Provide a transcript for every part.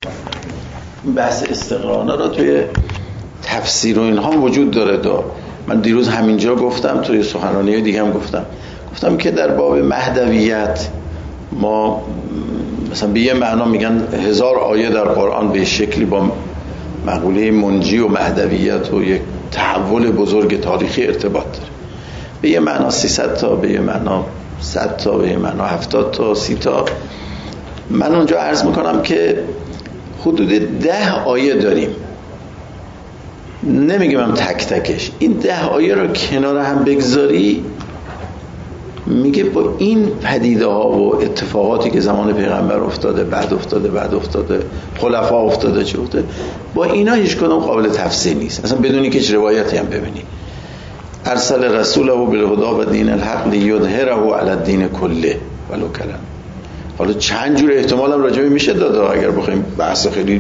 بحث استقرانا را توی تفسیر و اینها وجود داره. من دیروز همینجا گفتم، توی سخنرانی دیگه هم گفتم که در باب مهدویت ما مثلا به یه معنا میگن 1000 آیه در قرآن به شکلی با مقوله منجی و مهدویت و یک تحول بزرگ تاریخی ارتباط داره. به یه معنا 300 تا، به یه معنا 100 تا، به یه معنا 70 تا، 30 تا. من اونجا عرض میکنم که حدود 10 آیه داریم. نمیگم تک تکش، این 10 آیه رو کنار هم بگذاری میگه با این پدیده ها و اتفاقاتی که زمان پیغمبر افتاده، بعد افتاده خلفا افتاده، چه افتاده، با اینا هیچ کدوم قابل تفسیر نیست اصلا بدونی که هیچ روایتی هم ببینی. ارسل رسوله بالهدی و دین الحق لیظهره علی الدین کله ولو کرا. حالا چند جور احتمال هم راجع میشه داد اگر بخوایم بحث خیلی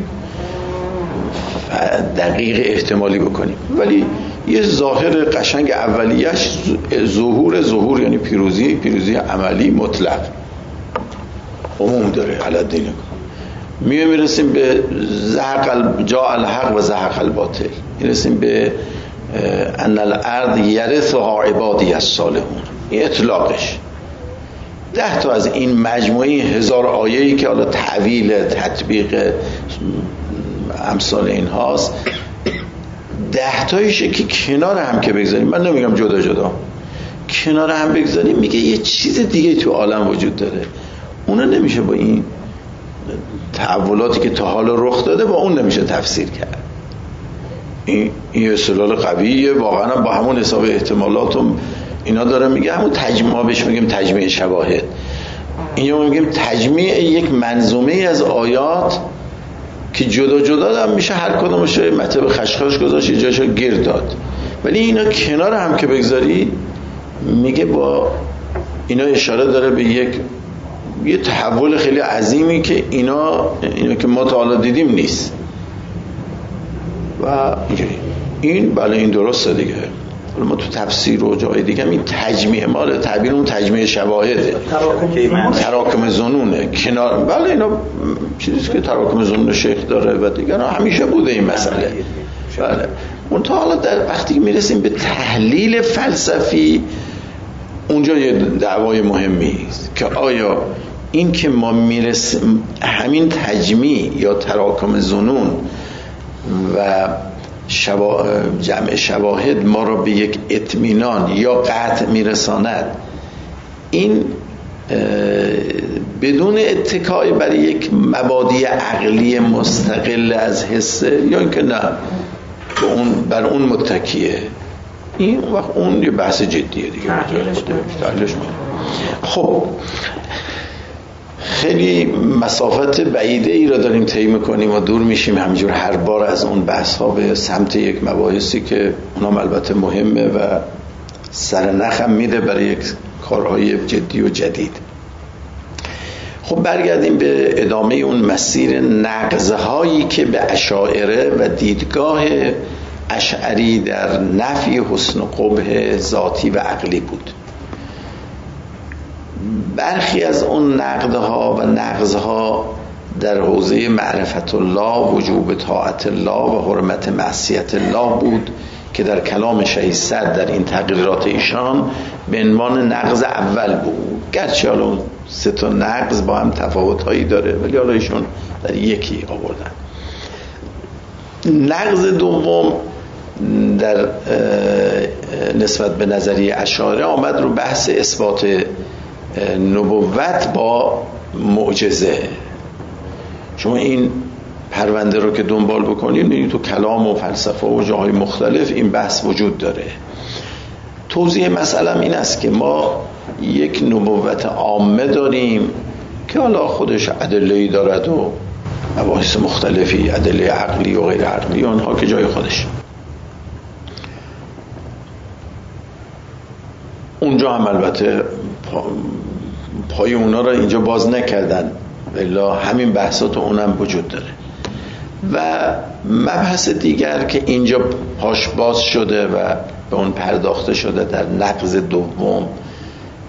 دقیق احتمالی بکنیم، ولی یه ظاهر قشنگ اولیش ظهور یعنی پیروزی عملی مطلق عموم داره. علی الدین میرسیم به جاء الحق و زهق الباطل، میرسیم به ان الارض یرثها عبادی الصالحون، این اطلاقش. 10 تا از این مجموعه 1000 آیه‌ای که حالا تعویل تطبیق امثال این هاست، 10 تایشه که کنار هم که بگذاریم، من نمیگم جدا کنار هم بگذاریم، میگه یه چیز دیگه تو عالم وجود داره، اونا نمیشه با این تحولاتی که تا حالا رخ داده با اون نمیشه تفسیر کرد. این استدلال قویه واقعا، با همون حساب احتمالات اینا داره میگه. همون ما بهش میگیم تجمیع شواهد، اینجا میگیم تجمیع یک منظومه از آیات که جدا هم میشه هر کدومش مطلب خشخاش گذاشت، یه جاشو گیر داد، ولی اینا کنار هم که بگذاری میگه با اینا اشاره داره به یه تحول خیلی عظیمی که اینا که ما تا حالا دیدیم نیست. و اینجوری این بله این درسته دیگه. ما تو تفسیر و جای دیگه این تجمیع ما رو تعبیرمون تجمیع شواهده، تراکم ظنونه کنار. بله اینا چیزی که تراکم ظنون شیخ داره و دیگه همیشه بوده این مسئله. بله اون تا حالا در وقتی میرسیم به تحلیل فلسفی، اونجا یه دعوای مهمی است که آیا این که ما میرسیم همین تجمیع یا تراکم ظنون و جمع شواهد ما را به یک اطمینان یا قطع میرساند، این بدون اتکای برای یک مبادی عقلی مستقل از حسه، یا اینکه نه بر اون متکیه، این وقت اون یه بحث جدیه دیگه. خب خیلی مسافت بعیده ای را داریم طی می‌کنیم و دور میشیم همینجور هر بار از اون بحث ها به سمت یک مباحثی که اونام البته مهمه و سرنخم میده برای یک کارهای جدی و جدید. خب برگردیم به ادامه اون مسیر نقض‌هایی که به اشاعره و دیدگاه اشعری در نفی حسن و قبح ذاتی و عقلی بود. برخی از اون نقدها و نقضها در حوزه معرفت الله، وجوب طاعت الله و حرمت معصیت الله بود که در کلام شهید صدر در این تقریرات ایشان به عنوان نقض اول بود، گرچه حالا اون 3 تا نقض با هم تفاوت‌هایی داره ولی حالا ایشون در یکی آوردن. نقض دوم در نسبت به نظریه اشاعره آمد رو بحث اثبات نبوت با معجزه. شما این پرونده رو که دنبال بکنید می‌بینید تو کلام و فلسفه و جاهای مختلف این بحث وجود داره. توضیح مسئله این است که ما یک نبوت عامه داریم که حالا خودش ادله‌ای دارد و مباحث مختلفی، ادله عقلی و غیر عقلی، اونها که جای خودش. اونجا هم البته پای اونا را اینجا باز نکردن، ولی همین بحثات اونم وجود داره. و مبحث دیگر که اینجا پاش باز شده و به اون پرداخته شده در نقض دوم،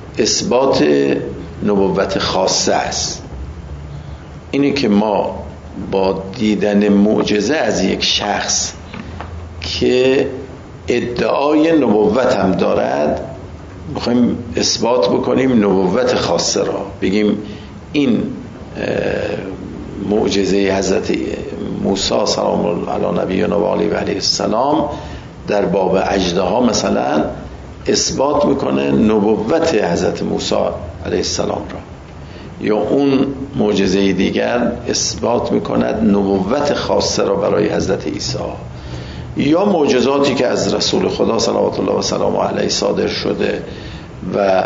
اثبات نبوت خاصه است. اینه که ما با دیدن معجزه از یک شخص که ادعای نبوت هم دارد میخوایم اثبات بکنیم نبوت خاصه را، بگیم این معجزه حضرت موسی سلام الله علی نبینا و علیه السلام در باب اژدها مثلا اثبات میکنه نبوت حضرت موسی علیه السلام را، یا اون معجزه دیگر اثبات میکند نبوت خاصه را برای حضرت عیسی، یا معجزاتی که از رسول خدا صلوات الله و سلام علیه صادر شده و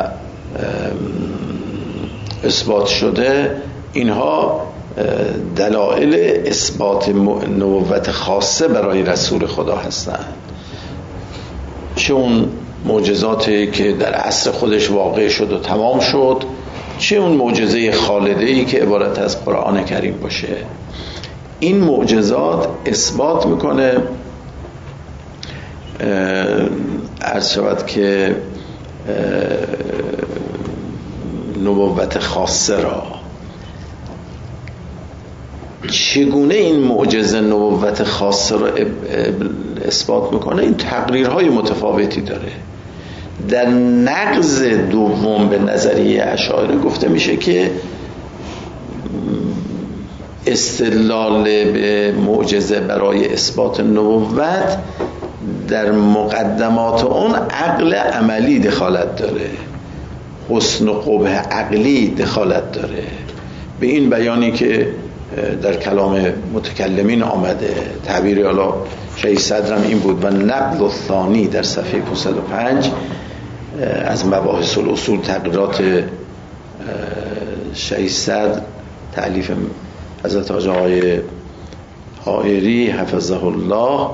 اثبات شده، اینها دلایل اثبات نبوت خاصه برای رسول خدا هستند. چه اون معجزاتی که در عصر خودش واقع شد و تمام شد، چه اون معجزه خالده‌ای که عبارت از قرآن کریم باشه. این معجزات اثبات میکنه عرض شود که نبوت خاصه را. چگونه این معجزه نبوت خاصه را اثبات میکنه؟ این تقریرهای متفاوتی داره. در نقض دوم به نظریه اشاعره گفته میشه که استدلال به معجزه برای اثبات نبوت در مقدمات اون عقل عملی دخالت داره، حسن و قبح عقلی دخالت داره. به این بیانی که در کلام متکلمین آمده، تعبیر حالا شیخ صدرم این بود و نقل الثانی در صفحه 505 از مباحث الاصول تقریرات شیخ صدر تألیف حضرت آقای حائری حفظه الله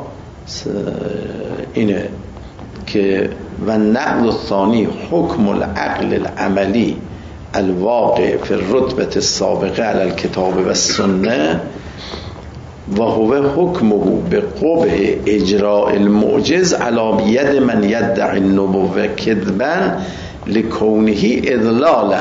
اینه که و نقل الثانی حکم العقل العملی الواقع فی الرتبه السابقه علی الکتاب و السنه و هو حکمه به قبح اجراء المعجز علی ید من یدعی النبوة کذبا لکونه اضلالا.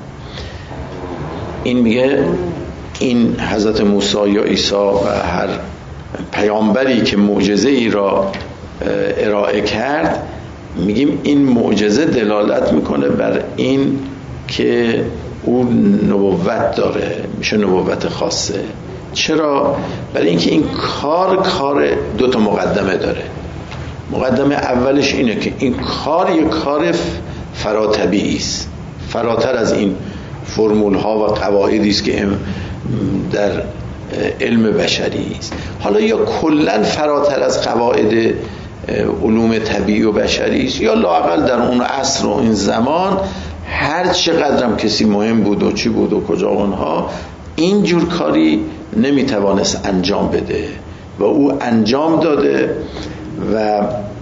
این میگه این حضرت موسی یا عیسی و هر پیامبری که معجزه ای را ارائه کرد، میگیم این معجزه دلالت میکنه بر این که او نبوت داره، میشه نبوت خاصه. چرا؟ برای اینکه این کار دو تا مقدمه داره. مقدمه اولش اینه که این کار یک کار فراتبیعی است، فراتر از این فرمول ها و قواعدی است که در علم بشری است. حالا یا کلا فراتر از قواعد علوم طبیعی و بشری است، یا لااقل در اون عصر و این زمان هر چقدر هم کسی مهم بود و چی بود و کجا اونها، اینجور کاری نمیتوانست انجام بده و او انجام داده. و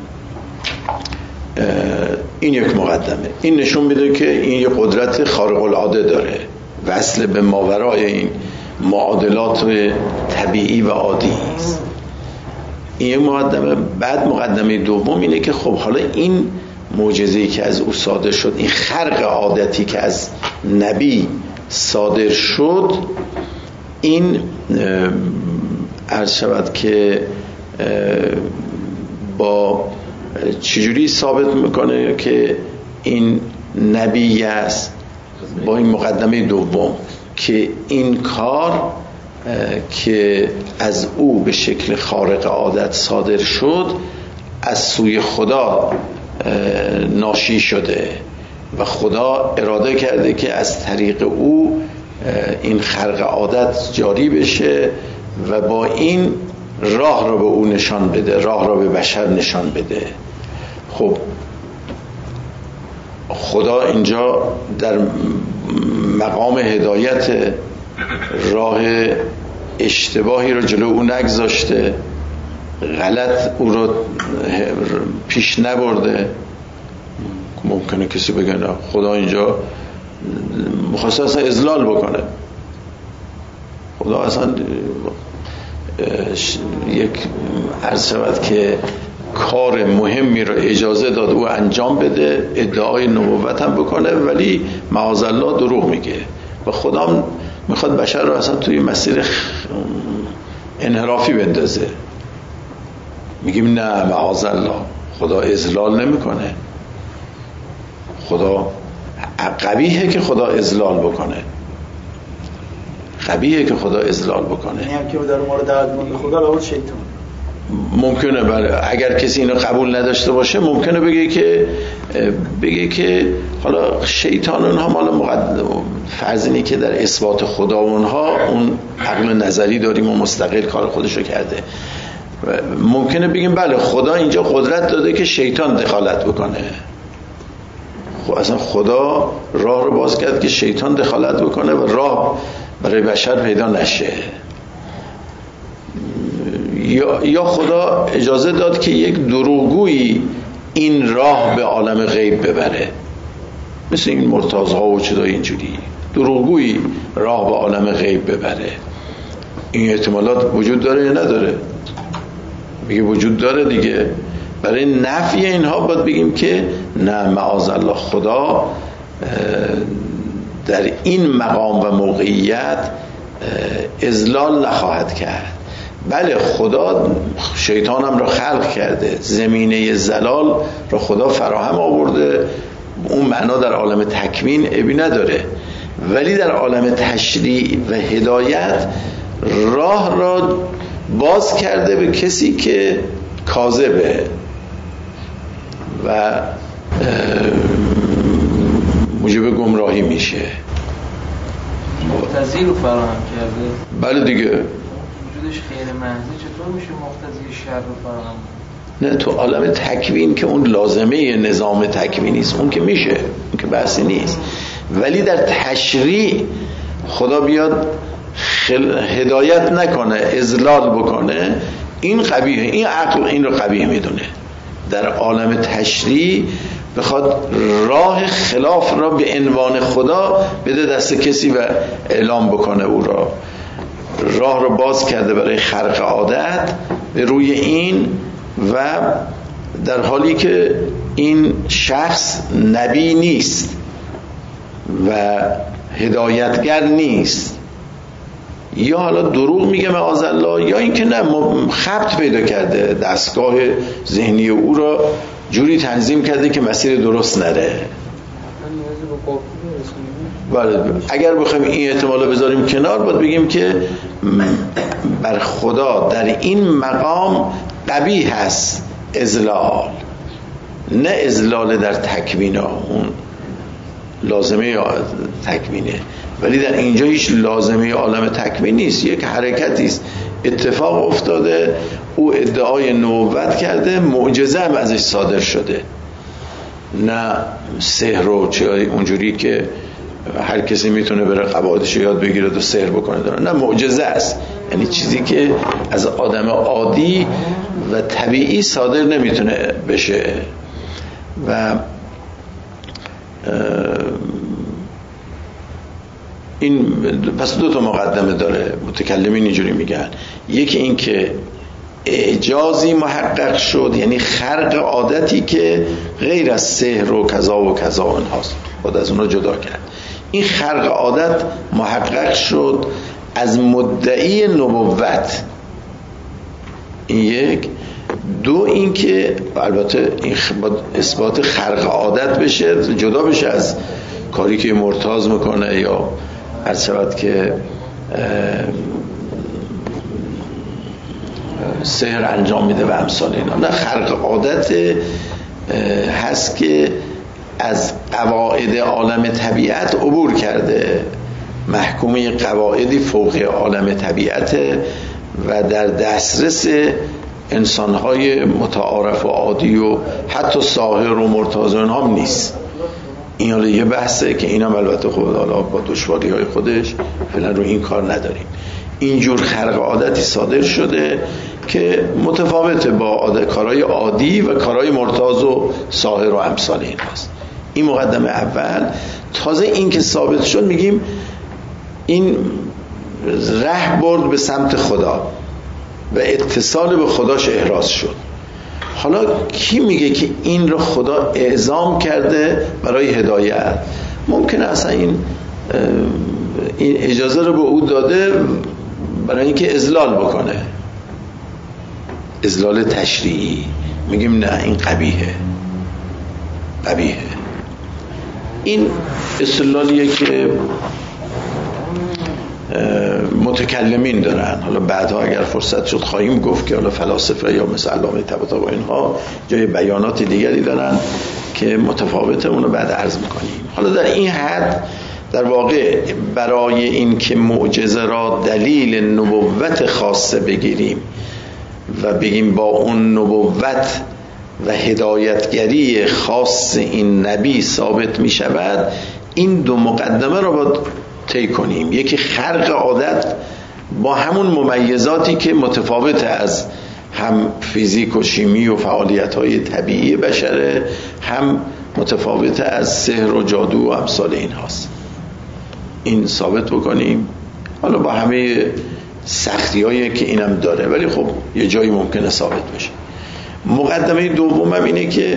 این یک مقدمه. این نشون میده که این یک قدرت خارق العاده داره، وصل به ماورای این معادلات طبیعی و عادی است. این مقدمه. بعد مقدمه دوم اینه که خب حالا این معجزه‌ای که از او صادر شد، این خرق عادتی که از نبی صادر شد، این عرض شود که با چجوری ثابت میکنه که این نبی است؟ با این مقدمه دوم که این کار که از او به شکل خارق عادت صادر شد از سوی خدا ناشی شده و خدا اراده کرده که از طریق او این خرق عادت جاری بشه و با این راه را به او نشان بده، راه را به بشر نشان بده. خب خدا اینجا در مقام هدایت راه اشتباهی رو جلو او نگذاشته، غلط او رو پیش نبرده. ممکنه کسی بگه نه خدا اینجا می‌خواسته اصلا اضلال بکنه، خدا اصلا یک عرض شود که کار مهمی رو اجازه داد او انجام بده، ادعای نبوت هم بکنه، ولی معاذالله دروغ میگه و خدا میخواد بشر رو اصلا توی مسیر انحرافی بندازه. میگیم نه معاذالله، خدا اذلال نمیکنه. خدا قبیحه که خدا اذلال بکنه، قبیحه که خدا اذلال بکنه. یعنی هم که در مورد دعوت خدا لابد شیطان ممکنه بله، اگر کسی اینو قبول نداشته باشه ممکنه بگه که حالا شیطان اونها مال فرض اینه که در اثبات خدا اونها اون عقل نظری داریم و مستقل کار خودشو کرده. ممکنه بگیم بله خدا اینجا قدرت داده که شیطان دخالت بکنه. خب اصلا خدا راه رو باز کرد که شیطان دخالت بکنه و راه برای بشر پیدا نشه. یا خدا اجازه داد که یک دروغگویی این راه به عالم غیب ببره، مثل این مرتضی‌ها و چیزای اینجوری، دروغگویی راه به عالم غیب ببره. این احتمالات وجود داره یا نداره؟ میگه وجود داره دیگه. برای نفی اینها باید بگیم که نه معاذالله، خدا در این مقام و موقعیت اذلال نخواهد کرد. بله خدا شیطانم را خلق کرده، زمینه زلال را خدا فراهم آورده، اون معنا در عالم تکوین ابی نداره، ولی در عالم تشریع و هدایت راه را باز کرده به کسی که کاذبه و موجب گمراهی میشه. مقتضی رو فراهم کرده. بله دیگه. وجودش غیر محضی چطور میشه مقتضی شر رو فراهم؟ نه تو عالم تکوین که اون لازمه نظام تکوینی است، اون که میشه، اون که بحثی نیست. ولی در تشریع خدا بیاد هدایت نکنه، اذلال بکنه، این قبیحه. این عقل این رو قبیح میدونه. در عالم تشریع بخواد راه خلاف را به عنوان خدا بده دست کسی و اعلام بکنه، او را راه رو باز کرده برای خرق عادت به روی این، و در حالی که این شخص نبی نیست و هدایتگر نیست، یا حالا دروغ میگه معاذالله، یا اینکه نه خبط پیدا کرده، دستگاه ذهنی او را جوری تنظیم کرده که مسیر درست نره. بله اگر بخوایم این احتمال رو بذاریم کنار، باید بگیم که بر خدا در این مقام قبیح هست اذلال، نه اذلال در تکوین، اون لازمه تکوینه، ولی در اینجا هیچ لازمه عالم تکوین نیست، یک حرکتی است، اتفاق افتاده، او ادعای نبوت کرده، معجزه هم ازش صادر شده، نه سحر و چیزای اونجوری که هر کسی میتونه بره قواعدش یاد بگیره و سحر بکنه داره. نه، معجزه است، یعنی چیزی که از آدم عادی و طبیعی صادر نمیتونه بشه. و این پس دو تا مقدمه داره، متکلمین اینجوری میگن. یکی این که اعجازی محقق شد، یعنی خرق عادتی که غیر از سحر و کذا و کذا اونهاست، خود از اونها جدا کرد. این خرق عادت محقق شد از مدعی نبوت. این یک. دو این که البته این اثبات خرق عادت بشه، جدا بشه از کاری که مرتاض میکنه یا هر شود که سحر انجام میده و امثال اینا. نه، خرق عادت هست که از قواعد عالم طبیعت عبور کرده، محکومه قواعدی فوق عالم طبیعت و در دسترس انسانهای متعارف و عادی و حتی ساحر و مرتاض اونها هم نیست. این حالا یه بحثه که اینم البته خود حالا با دشواری های خودش فعلا رو این کار نداریم. اینجور خرق عادتی صادر شده که متفاوته با کارهای عادی و کارهای مرتاض و ساحر و امثال این هست. این مقدمه اول. تازه این که ثابت شد میگیم این ره برد به سمت خدا و اتصال به خداش احراز شد. حالا کی میگه که این رو خدا اعزام کرده برای هدایت؟ ممکنه اصلا این این اجازه رو به او داده برای اینکه اذلال بکنه، اذلال تشریعی. میگیم نه، این قبیحه. این استدلالیه که متکلمین دارن. حالا بعدها اگر فرصت شد خواهیم گفت که حالا فلاسفه یا مثل علامه طباطبایی و اینها جای بیانات دیگری دارن که متفاوته، اونو بعد عرض میکنیم. حالا در این حد در واقع برای این که معجزه را دلیل نبوت خاصه بگیریم و بگیم با اون نبوت و هدایتگری خاص این نبی ثابت می شود، این دو مقدمه را باید طی کنیم. یکی خرق عادت با همون ممیزاتی که متفاوت از هم فیزیک و شیمی و فعالیت‌های طبیعی بشره، هم متفاوت از سحر و جادو و امثال این هاست. این ثابت بکنیم، حالا با همه سختی هایی که اینم داره، ولی خب یه جایی ممکنه ثابت بشه. مقدمه دوم هم اینه که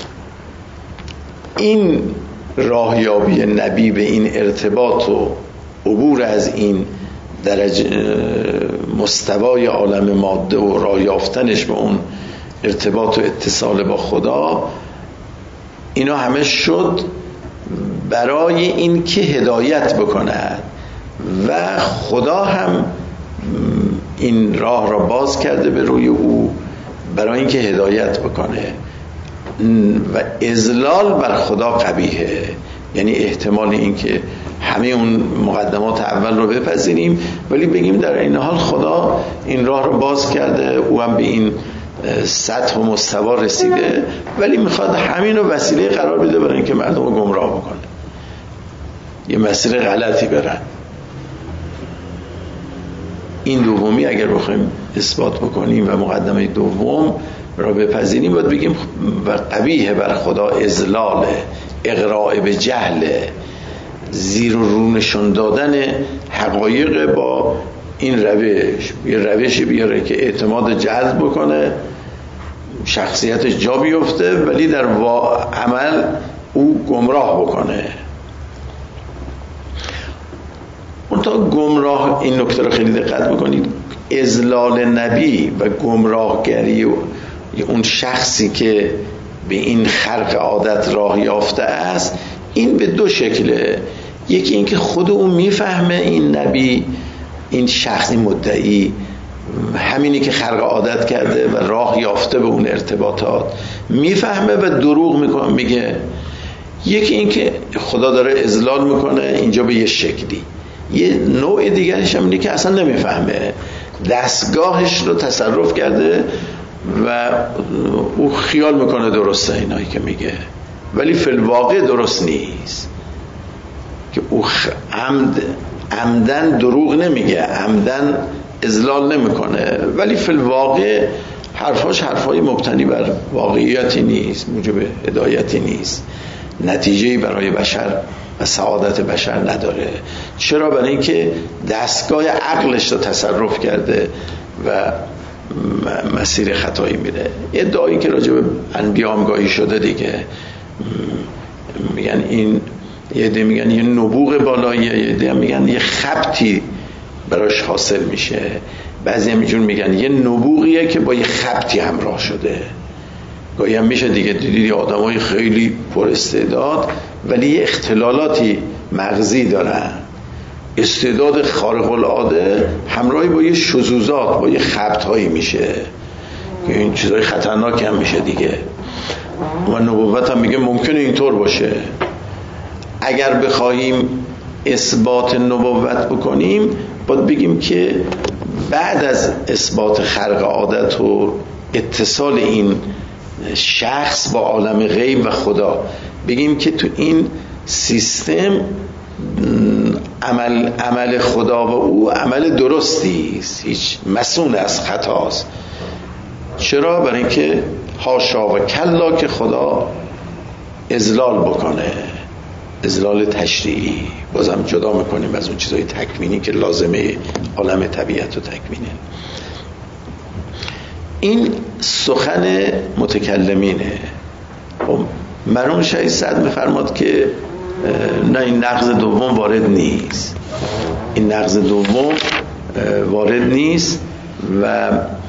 این راهیابی نبی به این ارتباط و عبور از این درجه مستوای عالم ماده و راه یافتنش به اون ارتباط و اتصال با خدا، اینا همه شد برای این که هدایت بکند و خدا هم این راه را باز کرده به روی او برای اینکه هدایت بکنه. و اذلال بر خدا قبیحه، یعنی احتمال این که همه اون مقدمات اول رو بپذیریم ولی بگیم در این حال خدا این راه رو باز کرده، او هم به این سطح و مستوا رسیده، ولی میخواد همین رو وسیله قرار بده برای اینکه مردم رو گمراه بکنه، یه مسیر غلطی برن. این دومی اگر بخوایم اثبات بکنیم و مقدمه دوم را بپذیریم، باید بگیم و قبیحه بر خدا اذلال، اغراء به جهل، زیر و رو نشون دادن حقایق با این روش. یه روشی بیاره که اعتماد جذب بکنه، شخصیتش جا بیفته، ولی در عمل او گمراه بکنه. منتها گمراه، این نکته رو خیلی دقت بکنید، اذلال نبی و گمراهگری اون شخصی که به این خرق عادت راه یافته است، این به دو شکله. یکی این که خود اون میفهمه این نبی، این شخصی مدعی همینی که خرق عادت کرده و راه یافته به اون ارتباطات، میفهمه و دروغ میکنه میگه. یکی این که خدا داره اذلال میکنه اینجا به یه شکلی. یه نوع دیگرش هم اینه که اصلا نمیفهمه، دستگاهش رو تصرف کرده و او خیال میکنه درسته اینایی که میگه، ولی فی الواقع درست نیست. که او عمدن دروغ نمیگه، عمدن اذلال نمیکنه، ولی فی الواقع حرفای مبتنی بر واقعیتی نیست، موجب هدایتی نیست، نتیجه‌ای برای بشر و سعادت بشر نداره. چرا؟ برای اینکه دستگاه عقلش رو تصرف کرده و مسیر خطایی میره. ادعایی که راجع به انبیا هم گاهی شده دیگه، میگن این، یه عده میگن یه نبوغ بالاییه، یه عده میگن یه خبطی براش حاصل میشه، بعضی هم اینجور میگن یه نبوغیه که با یه خبطی همراه شده. گاهی هم میشه دیگه دیدی آدمای خیلی پر استعداد ولی یه اختلالاتی مغزی دارن، استعداد خارق العاده همراهی با یه شذوذات، با یه خبط‌هایی میشه که این چیزای خطرناک هم میشه دیگه. و نبوت هم میگه ممکنه اینطور باشه. اگر بخوایم اثبات نبوت بکنیم باید بگیم که بعد از اثبات خرق عادت و اتصال این شخص با عالم غیب و خدا، بگیم که تو این سیستم عمل خدا و او عمل درستی است، هیچ مسئول از خطاست. چرا؟ برای اینکه حاشا و کلا که خدا اذلال بکنه، اذلال تشریعی. بازم جدا میکنیم از اون چیزای تکوینی که لازمه عالم طبیعت و تکوینه. این سخن متکلمینه. مرحوم شهید سعد میفرماد که نه این نقض دوم وارد نیست، این نقض دوم وارد نیست و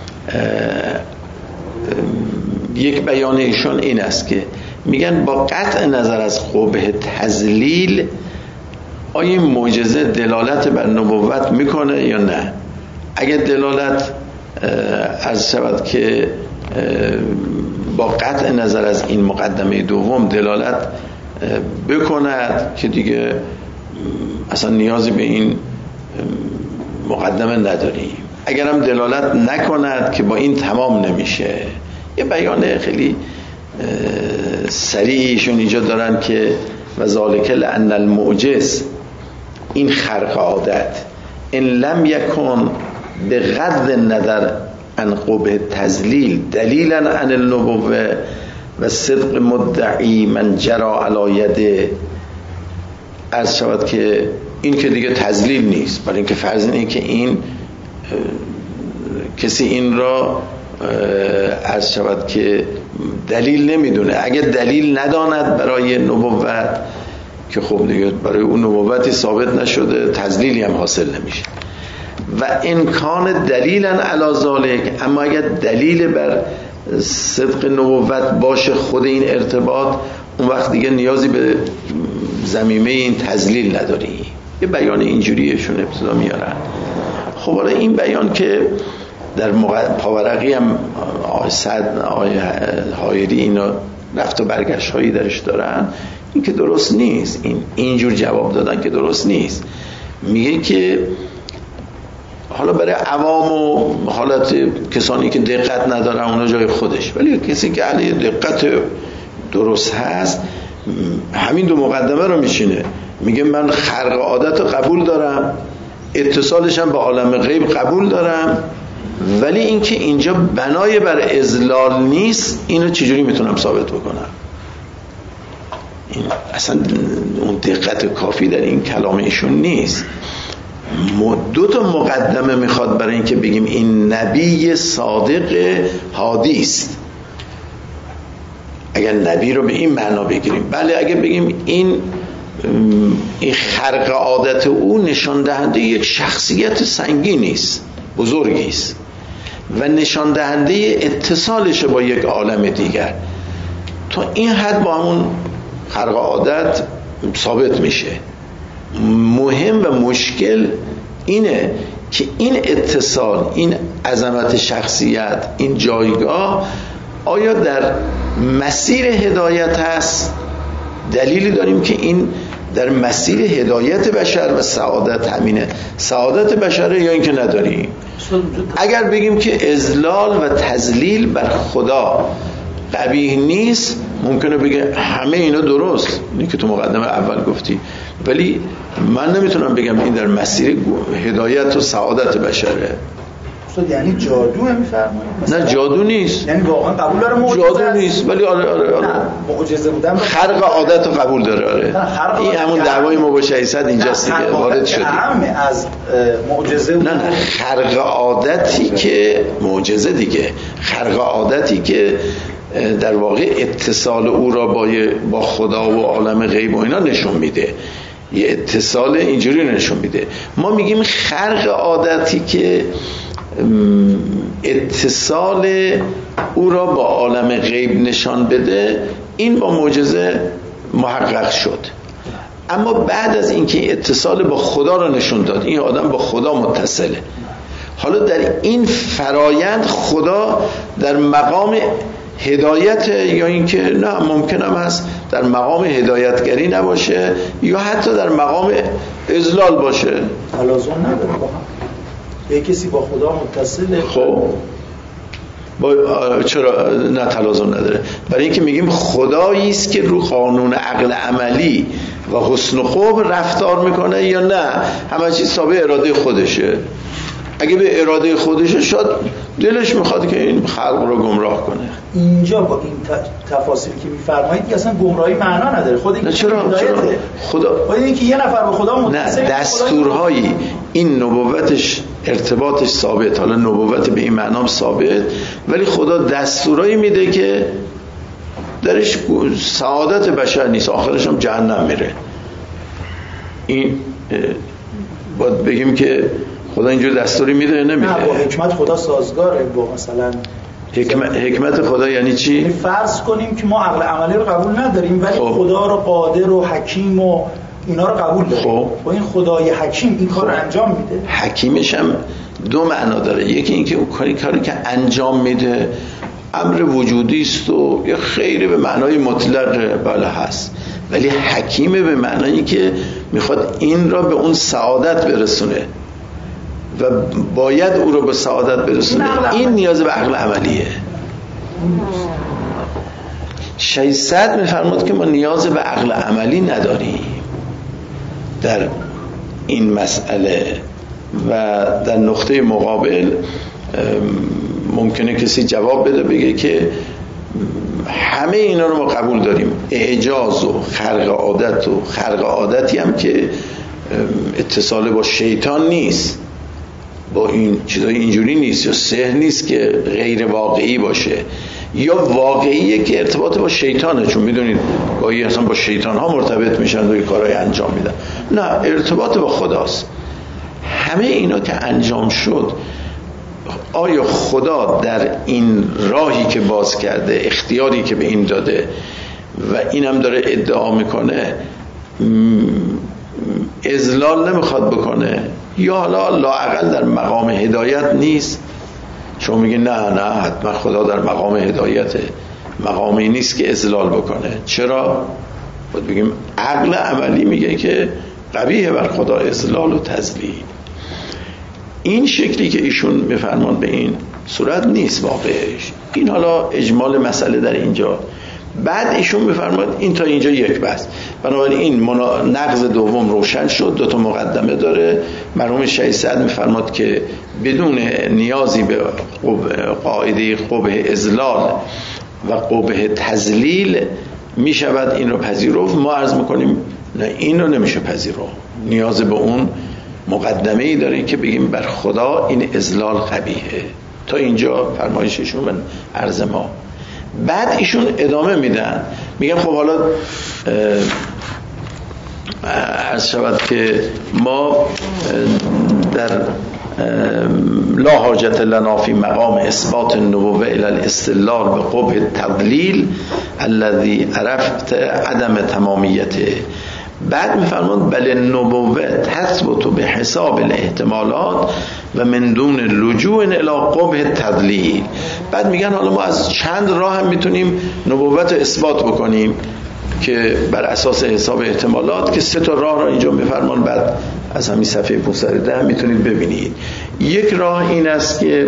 یک بیان ایشون این است که میگن با قطع نظر از قبح تضلیل آیا این معجزه دلالت بر نبوت میکنه یا نه؟ اگر دلالت عرض شود که با قطع نظر از این مقدمه دوم دلالت بکند که دیگه اصلا نیازی به این مقدمه نداریم، اگرم دلالت نکند که با این تمام نمیشه. یه بیان خیلی سریعشون اینجا دارن که و ذالک لأن المعجز، این خرق عادت، ان لم یکن بغض النظر عن قبح تضلیل دلیلا عن النبوه و صدق مدعی من جرى علی یده، عرض شود که این که دیگه تضلیل نیست، برای اینکه فرض اینه که این کسی این را عرض شود که دلیل نمیدونه، اگه دلیل نداند برای نبوت که خب دیگه برای اون نبوتی ثابت نشده تضلیلی هم حاصل نمیشه. و امکان دلیلا علی ذالک، اما اگر دلیل بر صدق نبوت باشه خود این ارتباط، اون وقت دیگه نیازی به ضمیمه این تضلیل نداری. یه بیان اینجوریشون ابتدا میارن. خب حالا این بیان که در پاورقی هم آقای حایری اینا رفت و برگشت هایی درش دارن، این که درست نیست، اینجور جواب دادن که درست نیست. میگه که حالا برای عوام و حالت کسانی که دقت ندارن اونا جای خودش، ولی کسی که علیه دقت درست هست همین دو مقدمه رو میشینه، میگه من خرق عادت رو قبول دارم، اتصالش هم به عالم غیب قبول دارم، ولی اینکه اینجا بنای بر اضلال نیست، اینو چجوری میتونم ثابت بکنم؟ این اصلا اون دقت کافی در این کلام ایشون نیست. دو تا مقدمه میخواد برای اینکه بگیم این نبی صادق هادی است. اگر نبی رو به این معنا بگیریم، بله اگر بگیم این خرق عادت او نشان دهنده یک شخصیت سنگینی است، بزرگی است و نشان دهنده اتصالش با یک عالم دیگر، تا این حد با همون خرق عادت ثابت میشه. مهم و مشکل اینه که این اتصال، این عظمت شخصیت، این جایگاه آیا در مسیر هدایت هست؟ دلیلی داریم که این در مسیر هدایت بشر و سعادت، همینه سعادت بشره، یا اینکه نداریم؟ اگر بگیم که اضلال و تضلیل بر خدا قبیح نیست، ممکنه بگه همه اینا درست، اینی که تو مقدمه اول گفتی، ولی من نمیتونم بگم این در مسیر هدایت و سعادت بشره. یعنی جادو میفرمایید؟ نه جادو نیست، یعنی واقعا قبول داره معجزه؟ جادو نیست، ولی آره معجزه بودن خرق عادت رو قبول داره. این همون دعوای ما با 600 اینجاست دیگه، وارد شدیم. از معجزه نه خرق عادتی که معجزه دیگه، خرق عادتی که در واقع اتصال او را با خدا و عالم غیب و اینا نشون میده، یه اتصال اینجوری نشون میده. ما میگیم خرق عادتی که اتصال او را با عالم غیب نشان بده، این با معجزه محقق شد. اما بعد از اینکه اتصال با خدا را نشون داد، این آدم با خدا متصله، حالا در این فرایند خدا در مقام هدایت، یا اینکه نه ممکن هم هست در مقام هدایتگری نباشه، یا حتی در مقام اضلال باشه. تلازم نداره با هم. یک کسی با خدا متصله. خب چرا نه تلازم نداره؟ برای اینکه میگیم خدایی است که رو قانون عقل عملی و حسن و خوب رفتار میکنه، یا نه همه چیز تابع اراده خودشه؟ اگه به اراده خودشه شاید دلش میخواد که این خلق رو گمراه کنه. اینجا با این تفاصیلی که میفرمایید که اصلا گمراهی معنا نداره. خود این چرا خدا باید اینکه یه نفر به خدا متصل، نه دستورهایی این نبوتش ارتباطش ثابت، حالا نبوت به این معنام ثابت، ولی خدا دستورهایی میده که درش سعادت بشر نیست، آخرش هم جهنم میره. این باید بگیم که خدا اینجور دستوری میده یا نمیده؟ نه، با حکمت خدا سازگاره. با مثلا حکمت خدا یعنی چی؟ فرض کنیم که ما عقل عملی رو قبول نداریم ولی خدا رو قادر و حکیم و اینا رو قبول داریم. با این خدای حکیم این کار رو انجام میده. حکیمش هم دو معنا داره. یکی اینکه اون کاری که انجام میده امر وجودی است و یا خیلی به معنای مطلق بله هست، ولی حکیمه به معنایی که میخواد این را به اون سعادت برسونه و باید او رو به سعادت برسونه. این نیاز به عقل عملیه. 600 میفرماد که ما نیاز به عقل عملی نداریم در این مسئله. و در نقطه مقابل ممکنه کسی جواب بده بگه که همه اینا رو ما قبول داریم، اعجاز و خرق عادت و خرق عادتی هم که اتصال با شیطان نیست، با این چیزای اینجوری نیست، یا سحر نیست که غیر واقعی باشه، یا واقعیه که ارتباط با شیطانه، چون میدونید گاهی اصلا با شیطان ها مرتبط میشن و این کارهای انجام میدن. نه، ارتباط با خداست. همه اینا که انجام شد، آیا خدا در این راهی که باز کرده، اختیاری که به این داده و اینم داره ادعا میکنه، اذلال نمیخواد بکنه؟ یا حالا لااقل در مقام هدایت نیست؟ شما میگه نه حتما خدا در مقام هدایته، مقامی نیست که اذلال بکنه. چرا؟ باید بگیم عقل عملی میگه که قبیحه بر خدا اذلال و تذلیل. این شکلی که ایشون میفرمان به این صورت نیست واقعش. این حالا اجمال مسئله در اینجا. بعد ایشون میفرماد این تا اینجا یک بحث. بنابراین این نقض دوم روشن شد، دو تا مقدمه داره. مرحوم شیخ سعد میفرماد که بدون نیازی به قاعده قبح اذلال و قبح تذلیل میشود این رو پذیرفت. ما عرض میکنیم نه، این رو نمیشه پذیرفت. نیاز به اون مقدمه ای داره که بگیم بر خدا این اذلال قبیحه. تا اینجا فرمایششون من عرض ما. بعد ایشون ادامه میدن، میگن خب حالا عرض شود که ما در لا حاجت لنا فی مقام اثبات النبوه الی الاستدلال به قبح التضلیل الذي عرفت عدم تمامیته. بعد میفرمان بل النبوه تثبت به حساب الاحتمالات و من دون لجوء الی قبح التضلیل. بعد میگن حالا ما از چند راه هم میتونیم نبوت رو اثبات بکنیم که بر اساس حساب احتمالات، که 3 تا راه رو اینجا میفرمان. بعد از همین صفحه 510 میتونید ببینید. یک راه این است که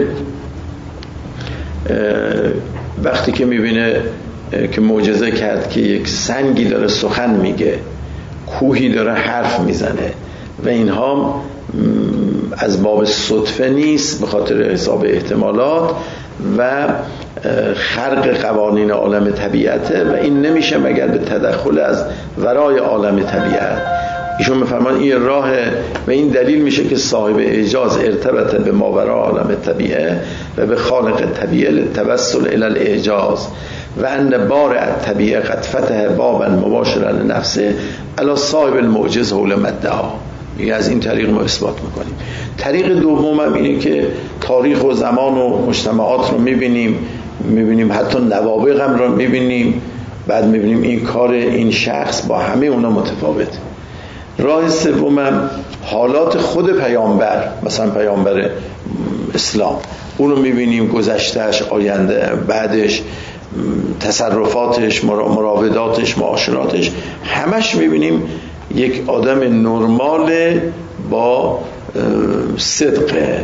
وقتی که میبینه که معجزه کرد که یک سنگی داره سخن میگه، کوهی داره حرف میزنه و اینها از باب صدفه نیست، به خاطر حساب احتمالات و خرق قوانین عالم طبیعته و این نمیشه مگر به تدخل از ورای عالم طبیعت. ایشون میفرمان این راه و این دلیل میشه که صاحب اعجاز ارتبط به ماورای عالم طبیعه و به خالق طبیعه للتوسل الی الاعجاز و ان بارع الطبیعه قد فتح بابا مباشرا لنفسه علی صاحب المعجز حول مدعا. میگه از این طریق ما اثبات میکنیم. طریق دوم هم اینه که تاریخ و زمان و مجتمعات رو میبینیم حتی نوابغ هم رو میبینیم، بعد میبینیم این کار این شخص با همه اونا متفاوته. راه سوم هم حالات خود پیامبر، مثلا پیامبر اسلام، اون رو میبینیم، گذشتهش، آینده، بعدش، تصرفاتش، مراوداتش، معاشراتش، همش میبینیم یک آدم نرمال با صدقه.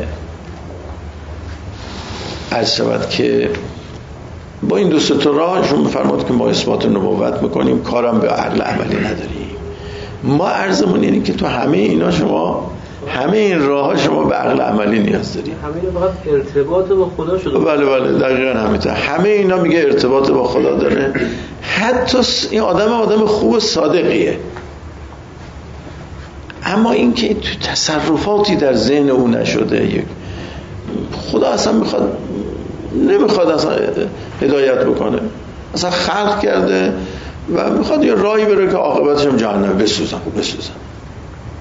عرض شود که با این 2 تا راهشون میفرماد که ما اثبات نبوت میکنیم، کارم به عقل عملی نداریم. ما عرضمون اینه که تو همه اینا شما، همه این راه‌ها شما به عقل عملی نیاز دارید. همه اینا فقط ارتباط با خدا شده. بله دقیقاً همینطور. همه اینا میگه ارتباط با خدا داره. حتی این آدم خوب و صادقیه، اما این که تو تصرفاتی در ذهن او نشده، خدا اصلا نمیخواد اصلا هدایت بکنه، اصلا خلق کرده و میخواد یه راهی بره که عاقبتش هم جهنم بسوزن.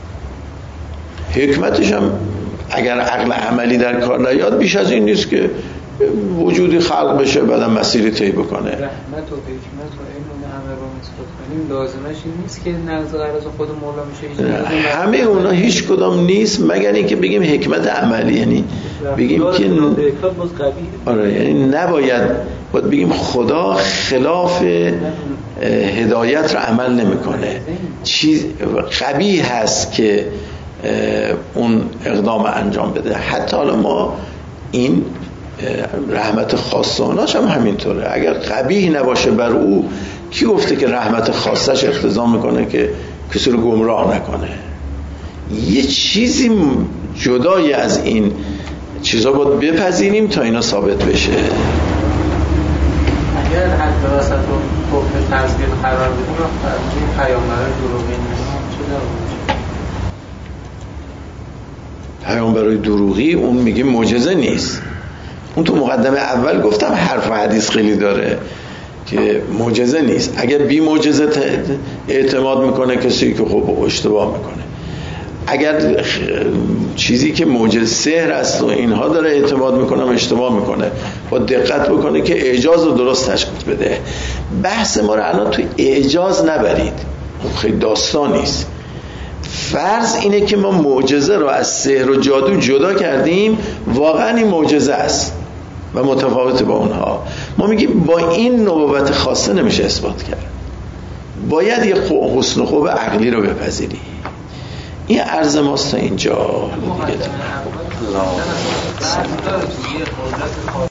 حکمتش هم اگر عقل عملی در کار نیاد بیش از این نیست که وجودی خلق بشه بعدم مسیری طی بکنه. رحمت و حکمت و علم همه رو نسبت کنیم لازمش این نیست که نقض قراض خود مولا میشه. همه اونا هیچ کدام نیست مگر اینکه بگیم حکمت عملی، یعنی بگیم که آره یعنی نباید، باید بگیم خدا خلاف هدایت رو عمل نمیکنه. چیز قبیح هست که اون اقدام انجام بده. حتی حالا ما این رحمت خاصه اوناش هم همینطوره. اگر قبیح نباشه بر او، کی گفته که رحمت خاصش اقتضا میکنه که کسی رو گمراه نکنه؟ یه چیزی جدای از این چیزا باید بپذیریم تا اینا ثابت بشه. اگر حد وسط رو حکم تزویر قرار بدیم و پیامبرای دروغی چه داره؟ پیامبرای دروغی اون میگه معجزه نیست. اون تو مقدمه اول گفتم حرف و حدیث خیلی داره که معجزه نیست. اگر بی معجزه اعتماد میکنه کسی که خب اشتباه میکنه. اگر چیزی که معجزه سحر است و اینها داره اعتماد میکنه اشتباه میکنه. با دقت بکنه که اعجاز رو درست تشخیص بده. بحث ما رو الان تو اعجاز نبرید، خیلی داستان نیست. فرض اینه که ما معجزه رو از سحر و جادو جدا کردیم، واقعا این معجزه است و متفاوت با اونها. ما میگیم با این نبوت خاصه نمیشه اثبات کرد، باید یه حسن خوب عقلی رو بپذیری. این عرض ماست تا اینجا دیگه.